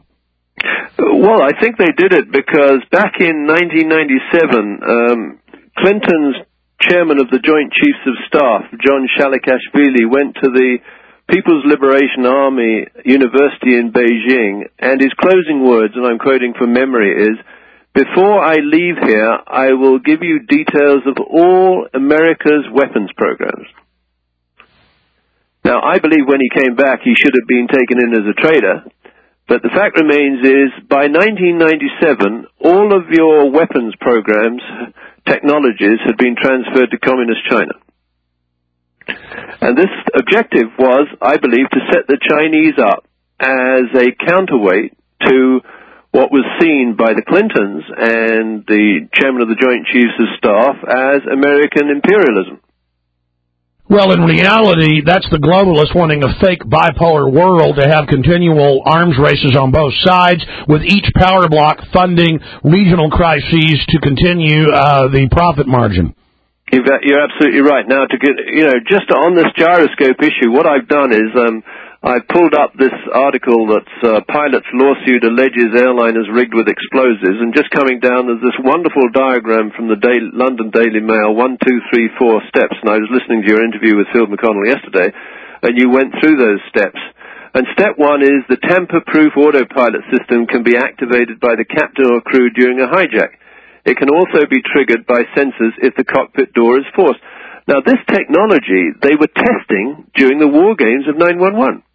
Well, I think they did it because back in nineteen ninety-seven, um, Clinton's chairman of the Joint Chiefs of Staff, John Shalikashvili, went to the People's Liberation Army University in Beijing, and his closing words, and I'm quoting from memory, is, "Before I leave here, I will give you details of all America's weapons programs." Now, I believe when he came back, he should have been taken in as a traitor. But the fact remains is, by nineteen ninety-seven, all of your weapons programs, technologies, had been transferred to Communist China. And this objective was, I believe, to set the Chinese up as a counterweight to what was seen by the Clintons and the chairman of the Joint Chiefs of Staff as American imperialism. Well, in reality, that's the globalists wanting a fake bipolar world to have continual arms races on both sides, with each power block funding regional crises to continue uh, the profit margin. You're absolutely right. Now, to get, you know, just on this gyroscope issue, what I've done is um, I pulled up this article that's uh, pilot's lawsuit alleges airline is rigged with explosives, and just coming down there's this wonderful diagram from the Daily, London Daily Mail, one, two, three, four steps, and I was listening to your interview with Field McConnell yesterday, and you went through those steps. And step one is the tamper-proof autopilot system can be activated by the captain or crew during a hijack. It can also be triggered by sensors if the cockpit door is forced. Now, this technology they were testing during the war games of nine one one.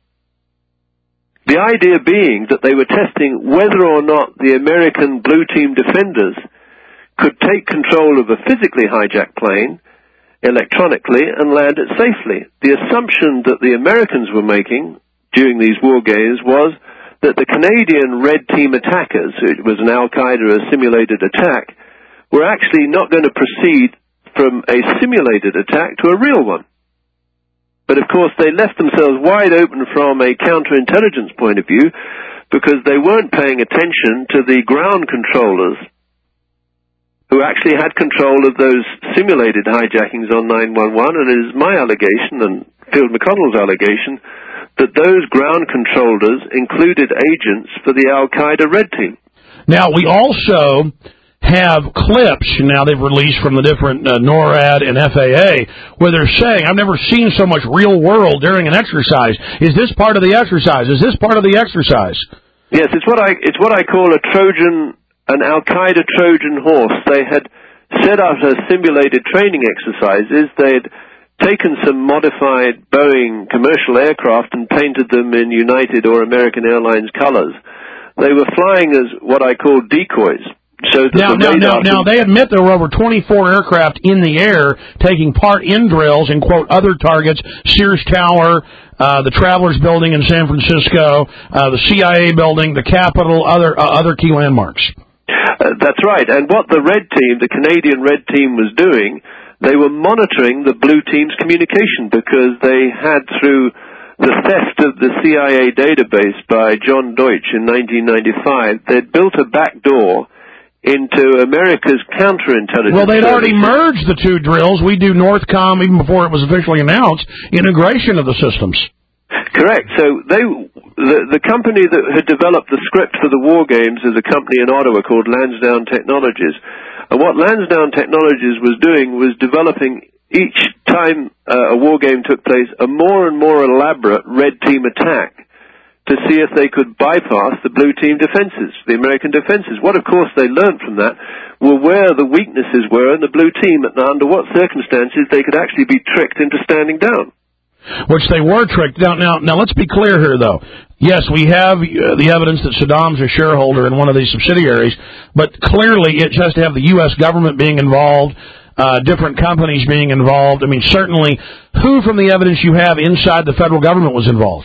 The idea being that they were testing whether or not the American Blue Team defenders could take control of a physically hijacked plane electronically and land it safely. The assumption that the Americans were making during these war games was that the Canadian Red Team attackers, it was an Al-Qaeda or a simulated attack, were actually not going to proceed from a simulated attack to a real one. But of course they left themselves wide open from a counterintelligence point of view because they weren't paying attention to the ground controllers who actually had control of those simulated hijackings on nine one one, and it is my allegation and Field McConnell's allegation that those ground controllers included agents for the Al-Qaeda Red Team. Now, we also have clips now they've released from the different uh, NORAD and F A A where they're saying, I've never seen so much real world during an exercise. Is this part of the exercise? Is this part of the exercise? Yes, it's what I it's what I call a Trojan, an Al-Qaeda Trojan horse. They had set out as simulated training exercises. They had taken some modified Boeing commercial aircraft and painted them in United or American Airlines colors. They were flying as what I call decoys. So that now, the now, now, now, they admit there were over twenty-four aircraft in the air taking part in drills and, quote, other targets, Sears Tower, uh, the Travelers Building in San Francisco, uh, the C I A building, the Capitol, other uh, other key landmarks. Uh, that's right. And what the Red Team, the Canadian Red Team, was doing, they were monitoring the Blue Team's communication because they had, through the theft of the C I A database by John Deutsch in nineteen ninety-five, they'd built a back door into America's counterintelligence. Well, they'd already services. merged the two drills. We do Northcom, even before it was officially announced, integration of the systems. Correct. So they, the, the company that had developed the script for the war games is a company in Ottawa called Lansdowne Technologies. And what Lansdowne Technologies was doing was developing, each time uh, a war game took place, a more and more elaborate Red Team attack to see if they could bypass the Blue Team defenses, the American defenses. What, of course, they learned from that were where the weaknesses were in the Blue Team and under what circumstances they could actually be tricked into standing down. Which they were tricked. Now, now, now let's be clear here, though. Yes, we have uh, the evidence that Saddam's a shareholder in one of these subsidiaries, but clearly it has to have the U S government being involved, uh, different companies being involved. I mean, certainly, who from the evidence you have inside the federal government was involved?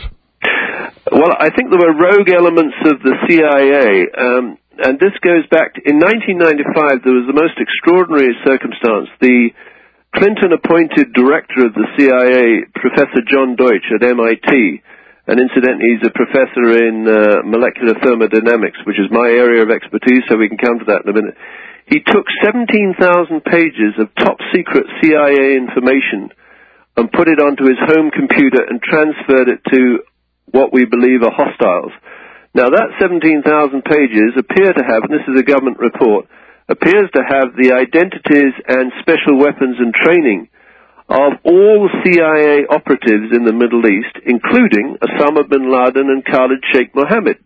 Well, I think there were rogue elements of the C I A, um, and this goes back to, in nineteen ninety-five, there was the most extraordinary circumstance. The Clinton-appointed director of the C I A, Professor John Deutsch at M I T, and incidentally, he's a professor in uh, molecular thermodynamics, which is my area of expertise, so we can come to that in a minute. He took seventeen thousand pages of top-secret C I A information and put it onto his home computer and transferred it to what we believe are hostiles. Now, that seventeen thousand pages appear to have, and this is a government report, appears to have the identities and special weapons and training of all C I A operatives in the Middle East, including Osama bin Laden and Khalid Sheikh Mohammed.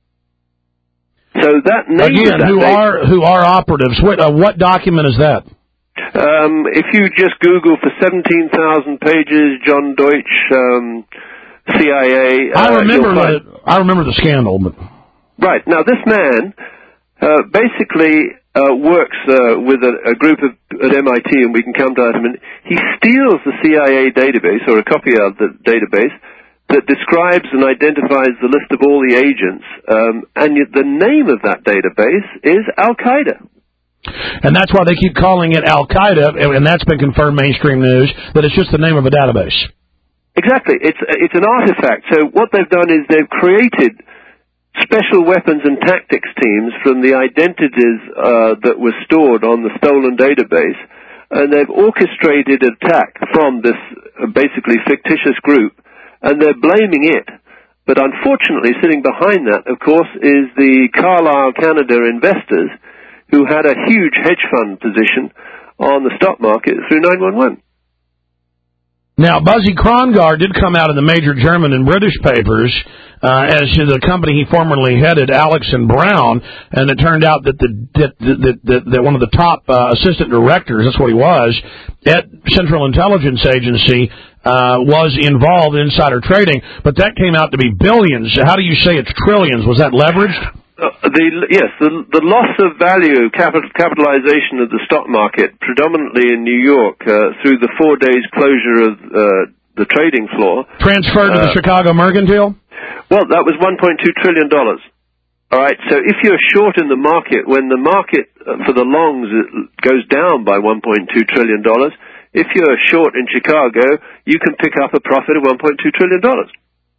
So that name Again, that who name, are who are operatives? What, uh, what document is that? Um, if you just Google for seventeen thousand pages, John Deutsch, um, C I A. Uh, I remember the I remember the scandal, but right now this man uh, basically uh, works uh, with a, a group of, at M I T, and we can come to that in a minute. He steals the C I A database, or a copy of the database, that describes and identifies the list of all the agents, um, and yet the name of that database is Al-Qaeda. And that's why they keep calling it Al-Qaeda, and that's been confirmed mainstream news, that it's just the name of a database. Exactly. It's it's an artifact. So what they've done is they've created special weapons and tactics teams from the identities uh, that were stored on the stolen database, and they've orchestrated an attack from this uh, basically fictitious group, and they're blaming it. But unfortunately, sitting behind that, of course, is the Carlyle Canada investors, who had a huge hedge fund position on the stock market through nine one one. Now, Buzzy Krongard did come out in the major German and British papers uh, as to the company he formerly headed, Alex and Brown, and it turned out that the that, that, that, that one of the top uh, assistant directors, that's what he was, at Central Intelligence Agency, uh, was involved in insider trading, but that came out to be billions. How do you say it's trillions? Was that leveraged? Uh, the, yes, the, the loss of value, capital, capitalization of the stock market, predominantly in New York, uh, through the four days closure of uh, the trading floor. Transferred to uh, the Chicago Mercantile? Well, that was one point two trillion dollars. All right, so if you're short in the market, when the market uh, for the longs goes down by one point two trillion dollars, if you're short in Chicago, you can pick up a profit of one point two trillion dollars.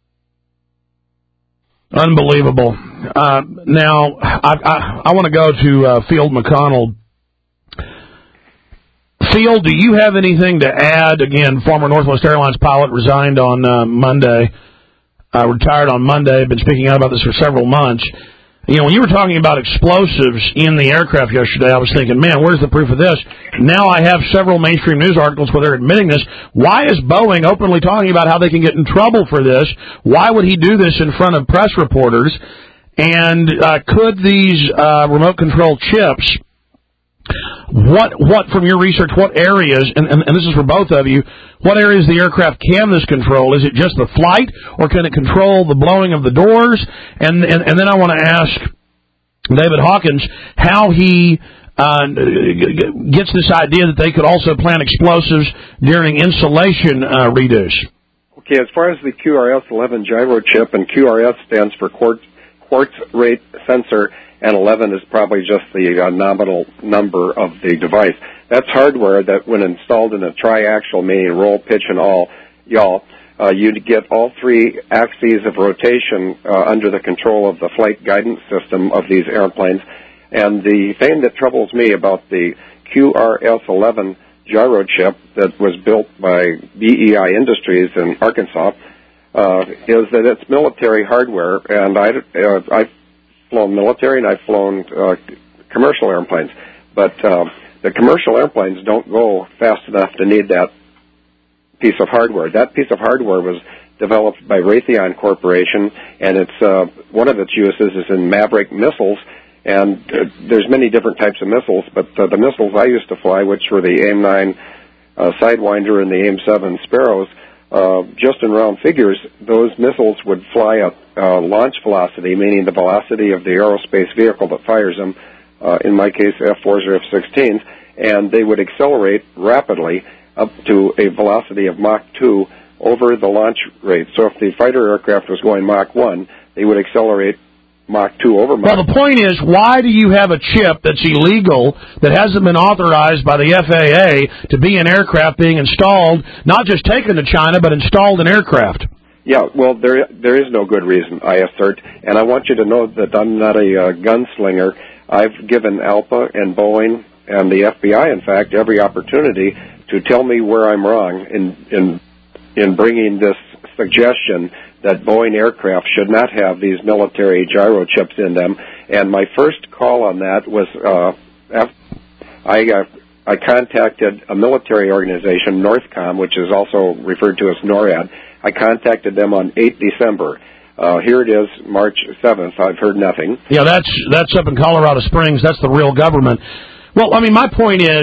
Unbelievable. Uh, now, I, I, I want to go to uh, Field McConnell. Field, do you have anything to add? Again, former Northwest Airlines pilot, resigned on uh, Monday, uh, retired on Monday, been speaking out about this for several months. You know, when you were talking about explosives in the aircraft yesterday, I was thinking, man, where's the proof of this? Now I have several mainstream news articles where they're admitting this. Why is Boeing openly talking about how they can get in trouble for this? Why would he do this in front of press reporters? And uh, could these uh, remote control chips, what, what from your research, what areas, and, and, and this is for both of you, what areas of the aircraft can this control? Is it just the flight, or can it control the blowing of the doors? And and, and then I want to ask David Hawkins how he uh, gets this idea that they could also plant explosives during insulation uh, redos. Okay, as far as the Q R S eleven gyro chip, and Q R S stands for quartz, quartz rate sensor, and eleven is probably just the uh, nominal number of the device. That's hardware that, when installed in a triaxial, meaning roll, pitch, and all, y'all, uh, you'd get all three axes of rotation uh, under the control of the flight guidance system of these airplanes. And the thing that troubles me about the Q R S eleven gyro chip that was built by B E I Industries in Arkansas uh, is that it's military hardware, and I, uh, I've flown military and I've flown uh, commercial airplanes, but uh, the commercial airplanes don't go fast enough to need that piece of hardware. That piece of hardware was developed by Raytheon Corporation, and it's uh, one of its uses is in Maverick missiles, and uh, there's many different types of missiles, but uh, the missiles I used to fly, which were the AIM nine uh, Sidewinder and the AIM seven Sparrows, uh, just in round figures, those missiles would fly at uh, launch velocity, meaning the velocity of the aerospace vehicle that fires them, uh, in my case F fours or F sixteens, and they would accelerate rapidly up to a velocity of Mach two over the launch rate. So if the fighter aircraft was going Mach one, they would accelerate Mach two over Mach. Well, the point is, why do you have a chip that's illegal, that hasn't been authorized by the F A A to be in aircraft being installed, not just taken to China, but installed in aircraft? Yeah, well, there there is no good reason, I assert, and I want you to know that I'm not a uh, gunslinger. I've given ALPA and Boeing and the F B I, in fact, every opportunity to tell me where I'm wrong in in in bringing this suggestion that Boeing aircraft should not have these military gyro chips in them. And my first call on that was uh, after I uh, I contacted a military organization, Northcom, which is also referred to as NORAD. I contacted them on the eighth of December. Uh, here it is, March seventh. I've heard nothing. Yeah, that's that's up in Colorado Springs. That's the real government. Well, I mean, my point is,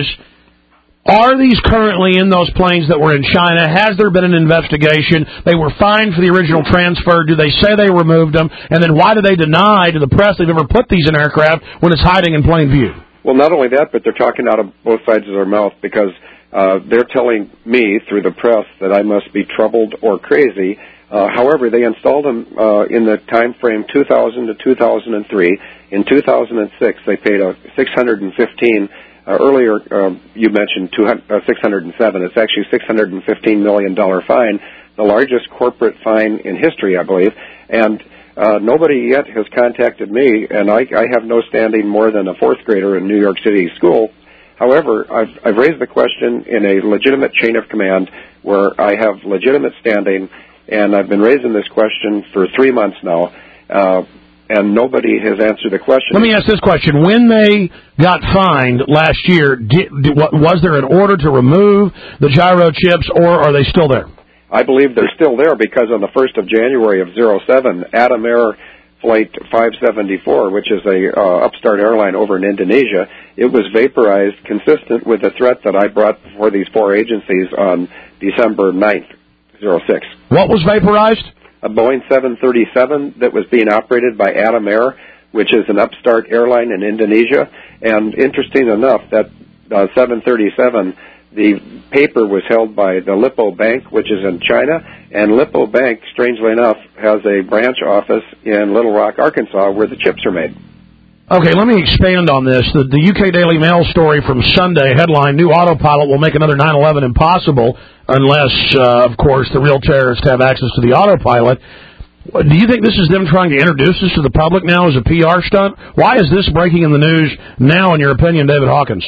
are these currently in those planes that were in China? Has there been an investigation? They were fined for the original transfer. Do they say they removed them? And then why do they deny to the press they've ever put these in aircraft when it's hiding in plain view? Well, not only that, but they're talking out of both sides of their mouth, because uh, they're telling me through the press that I must be troubled or crazy. Uh, however, they installed them uh, in the time frame two thousand to two thousand three. In two thousand six, they paid a six hundred fifteen. Uh, earlier, uh, you mentioned two hundred, uh, six hundred seven. It's actually six hundred fifteen million dollars fine, the largest corporate fine in history, I believe. And uh, nobody yet has contacted me, and I, I have no standing more than a fourth grader in New York City school. However, I've, I've raised the question in a legitimate chain of command where I have legitimate standing, and I've been raising this question for three months now, uh, and nobody has answered the question. Let me ask this question. When they got fined last year, did, did, was there an order to remove the gyro chips, or are they still there? I believe they're still there, because on the first of January of oh seven, Adam Air Flight five seventy-four, which is a uh, upstart airline over in Indonesia, it was vaporized consistent with the threat that I brought before these four agencies on December ninth, oh six. What was vaporized? A Boeing seven thirty-seven that was being operated by Adam Air, which is an upstart airline in Indonesia. And interesting enough, that uh, seven thirty-seven, the paper was held by the Lippo Bank, which is in China, and Lippo Bank, strangely enough, has a branch office in Little Rock, Arkansas, where the chips are made. Okay, let me expand on this. The, the U K Daily Mail story from Sunday, headline, New Autopilot will make another nine eleven impossible unless, uh, of course, the real terrorists have access to the autopilot. Do you think this is them trying to introduce this to the public now as a P R stunt? Why is this breaking in the news now, in your opinion, David Hawkins?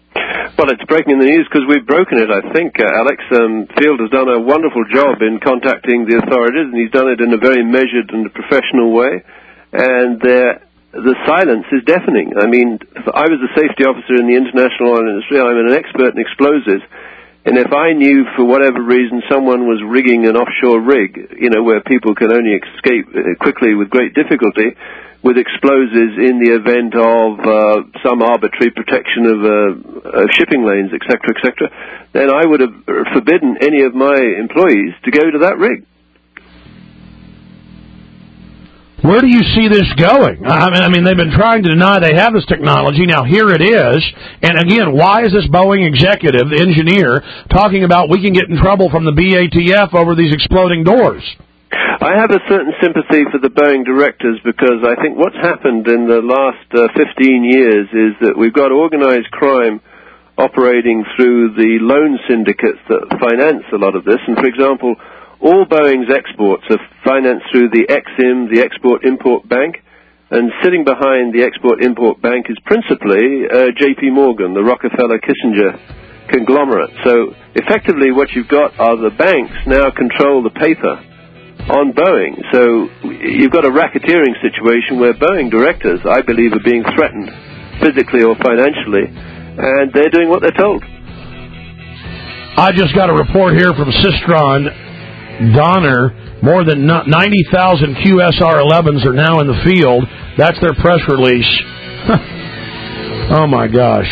Well, it's breaking in the news because we've broken it, I think. Uh, Alex um, Field has done a wonderful job in contacting the authorities, and he's done it in a very measured and professional way. And they're the silence is deafening. I mean, I was a safety officer in the international oil industry. I'm an expert in explosives. And if I knew, for whatever reason, someone was rigging an offshore rig, you know, where people can only escape quickly with great difficulty, with explosives in the event of uh, some arbitrary protection of, uh, of shipping lanes, et cetera, et cetera, then I would have forbidden any of my employees to go to that rig. Where do you see this going? I mean, I mean, they've been trying to deny they have this technology. Now, here it is. And again, why is this Boeing executive, the engineer, talking about we can get in trouble from the B A T F over these exploding doors? I have a certain sympathy for the Boeing directors because I think what's happened in the last uh, fifteen years is that we've got organized crime operating through the loan syndicates that finance a lot of this. And, for example, all Boeing's exports are financed through the Ex-Im, the Export-Import Bank, and sitting behind the Export-Import Bank is principally uh, J P Morgan, the Rockefeller-Kissinger conglomerate. So, effectively, what you've got are the banks now control the paper on Boeing. So, you've got a racketeering situation where Boeing directors, I believe, are being threatened physically or financially, and they're doing what they're told. I just got a report here from Systron Donner. More than ninety thousand Q S R elevens are now in the field. That's their press release. Oh, my gosh.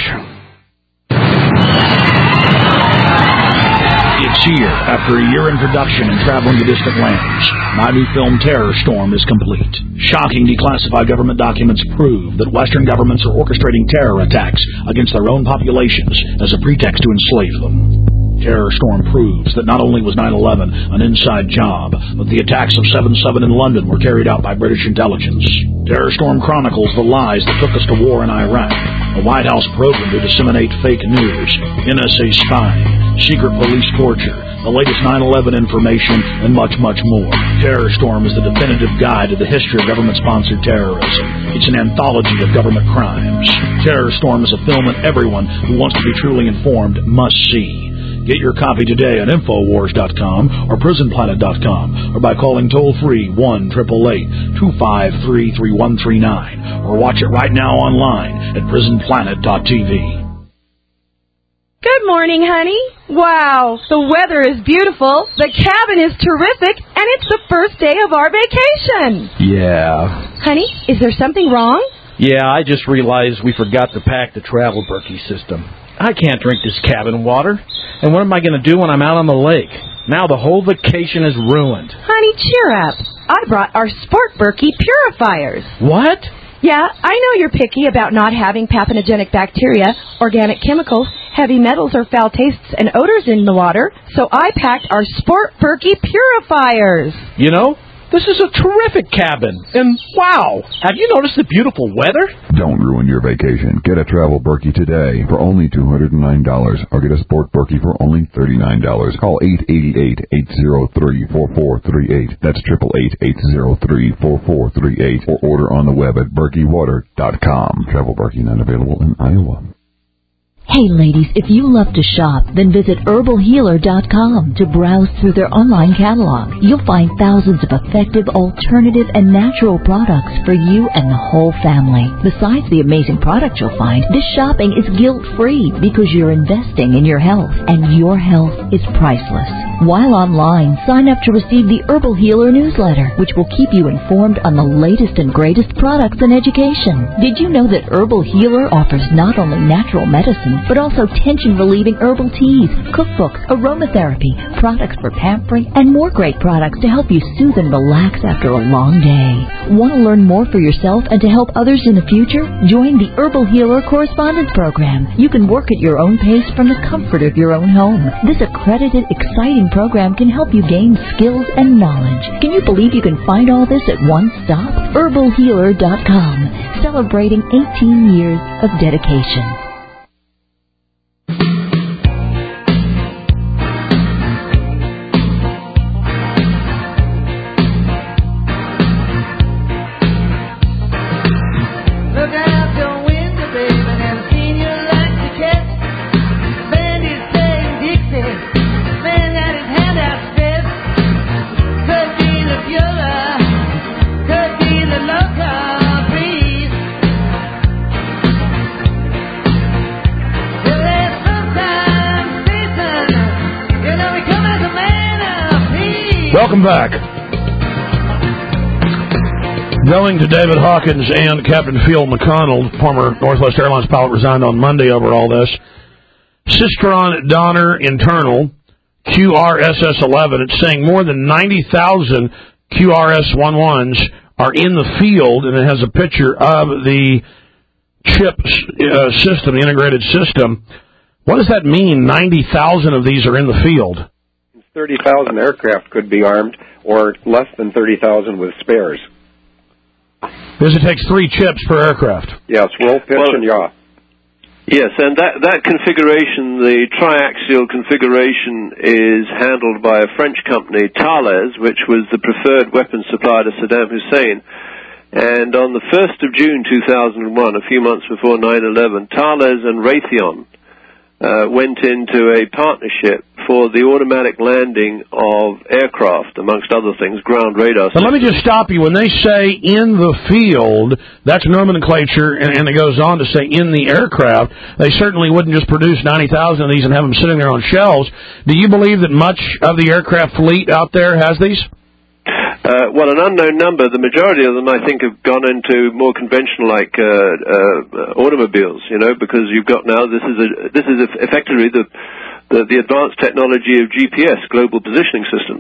It's here. After a year in production and traveling to distant lands, my new film Terror Storm is complete. Shocking declassified government documents prove that Western governments are orchestrating terror attacks against their own populations as a pretext to enslave them. Terror Storm proves that not only was nine eleven an inside job, but the attacks of seven seven in London were carried out by British intelligence. Terror Storm chronicles the lies that took us to war in Iraq, a White House program to disseminate fake news, N S A spying, secret police torture, the latest nine eleven information, and much, much more. Terror Storm is the definitive guide to the history of government-sponsored terrorism. It's an anthology of government crimes. Terror Storm is a film that everyone who wants to be truly informed must see. Get your copy today at Infowars dot com or Prison Planet dot com or by calling toll-free one eight eight eight, two five three, three one three nine or watch it right now online at Prison Planet dot T V. Good morning, honey. Wow, the weather is beautiful, the cabin is terrific, and it's the first day of our vacation. Yeah. Honey, is there something wrong? Yeah, I just realized we forgot to pack the travel Berkey system. I can't drink this cabin water. And what am I going to do when I'm out on the lake? Now the whole vacation is ruined. Honey, cheer up. I brought our Sport Berkey purifiers. What? Yeah, I know you're picky about not having pathogenic bacteria, organic chemicals, heavy metals, or foul tastes and odors in the water, so I packed our Sport Berkey purifiers. You know, this is a terrific cabin. And wow, have you noticed the beautiful weather? Don't ruin your vacation. Get a Travel Berkey today for only two hundred nine dollars or get a Sport Berkey for only thirty-nine dollars. Call eight eight eight, eight zero three, four four three eight. That's eight eight eight, eight zero three, four four three eight or order on the web at berkey water dot com. Travel Berkey not available in Iowa. Hey ladies, if you love to shop, then visit herbal healer dot com to browse through their online catalog. You'll find thousands of effective, alternative, and natural products for you and the whole family. Besides the amazing products you'll find, this shopping is guilt-free because you're investing in your health, and your health is priceless. While online, sign up to receive the Herbal Healer newsletter, which will keep you informed on the latest and greatest products and education. Did you know that Herbal Healer offers not only natural medicine, but also tension-relieving herbal teas, cookbooks, aromatherapy, products for pampering, and more great products to help you soothe and relax after a long day. Want to learn more for yourself and to help others in the future? Join the Herbal Healer Correspondence Program. You can work at your own pace from the comfort of your own home. This accredited, exciting program can help you gain skills and knowledge. Can you believe you can find all this at one stop? herbal healer dot com, celebrating eighteen years of dedication. Could be the local breeze. Welcome back. Going to David Hawkins and Captain Phil McConnell, former Northwest Airlines pilot, resigned on Monday over all this. Systron Donner Internal, Q R S S eleven, it's saying more than ninety thousand Q R S eleven's are in the field, and it has a picture of the chip uh, system, the integrated system. What does that mean, ninety thousand of these are in the field? thirty thousand aircraft could be armed, or less than thirty thousand with spares. Because it takes three chips per aircraft. Yes, roll, pitch, well, and yaw. Yes, and that, that configuration, the triaxial configuration, is handled by a French company, Thales, which was the preferred weapons supplier to Saddam Hussein. And on the first of June two thousand one, a few months before nine eleven, Thales and Raytheon uh, went into a partnership for the automatic landing of aircraft, amongst other things, ground radar systems. But let me just stop you. When they say in the field, that's nomenclature, and, and it goes on to say in the aircraft. They certainly wouldn't just produce ninety thousand of these and have them sitting there on shelves. Do you believe that much of the aircraft fleet out there has these? Uh, well, an unknown number. The majority of them, I think, have gone into more conventional, like uh, uh, automobiles. You know, because you've got now this is a, this is effectively the, the the advanced technology of G P S, global positioning systems.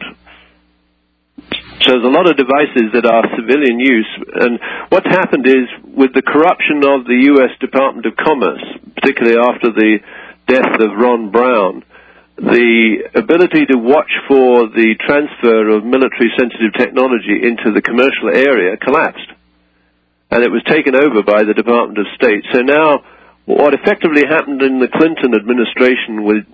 So there's a lot of devices that are civilian use, and what's happened is with the corruption of the U S Department of Commerce, particularly after the death of Ron Brown, the ability to watch for the transfer of military-sensitive technology into the commercial area collapsed. And it was taken over by the Department of State. So now, what effectively happened in the Clinton administration with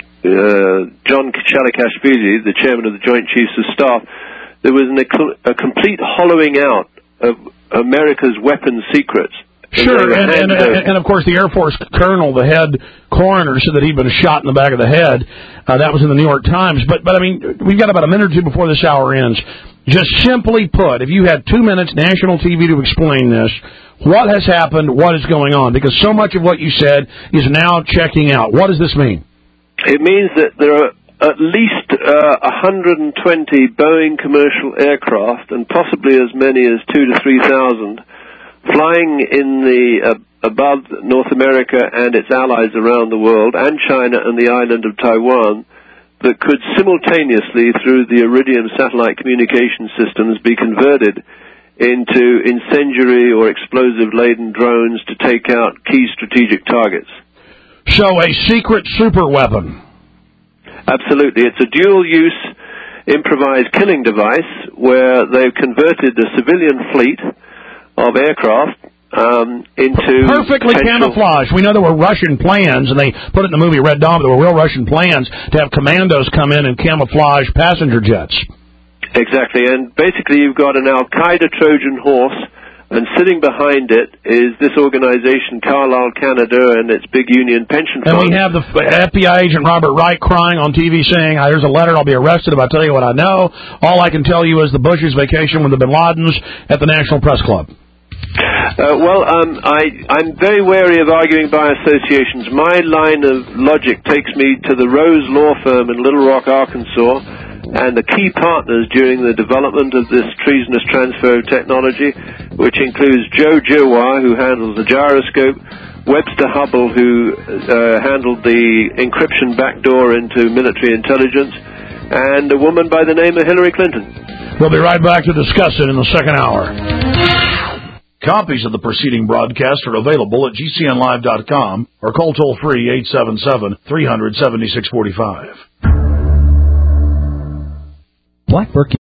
uh, John Shalikashvili, the chairman of the Joint Chiefs of Staff, there was an, a complete hollowing out of America's weapons secrets. Sure, and, and, and, and of course the Air Force colonel, the head coroner, said that he'd been shot in the back of the head. Uh, that was in the New York Times. But, but I mean, we've got about a minute or two before this hour ends. Just simply put, if you had two minutes, national T V, to explain this, what has happened, what is going on? Because so much of what you said is now checking out. What does this mean? It means that there are at least uh, one hundred twenty Boeing commercial aircraft, and possibly as many as two to three thousand, flying in the uh, above North America and its allies around the world, and China and the island of Taiwan, that could simultaneously, through the Iridium satellite communication systems, be converted into incendiary or explosive-laden drones to take out key strategic targets. So a secret super weapon. Absolutely. It's a dual-use improvised killing device where they've converted the civilian fleet of aircraft um, into perfectly camouflaged. We know there were Russian plans, and they put it in the movie Red Dawn, but there were real Russian plans to have commandos come in and camouflage passenger jets. Exactly, and basically you've got an Al-Qaeda Trojan horse, and sitting behind it is this organization, Carlyle Canada, and its big union pension fund. And we have the F B I agent Robert Wright crying on T V saying, "There's a letter, I'll be arrested if I tell you what I know. All I can tell you is the Bush's vacation with the Bin Ladens at the National Press Club." Uh, well, um, I, I'm very wary of arguing by associations. My line of logic takes me to the Rose Law Firm in Little Rock, Arkansas, and the key partners during the development of this treasonous transfer of technology, which includes Joe Girwa, who handles the gyroscope, Webster Hubble, who uh, handled the encryption backdoor into military intelligence, and a woman by the name of Hillary Clinton. We'll be right back to discuss it in the second hour. Copies of the preceding broadcast are available at G C N live dot com or call toll-free eight seven seven, three hundred, seventy-six forty-five. Black Berkey.